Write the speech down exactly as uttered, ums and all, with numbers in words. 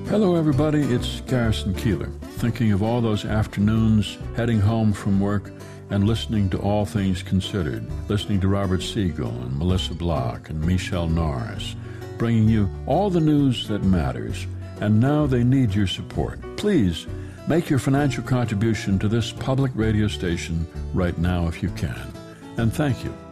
Hello, everybody. It's Garrison Keillor, thinking of all those afternoons heading home from work and listening to All Things Considered, listening to Robert Siegel and Melissa Block and Michelle Norris, bringing you all the news that matters. And now they need your support. Please make your financial contribution to this public radio station right now if you can. And thank you.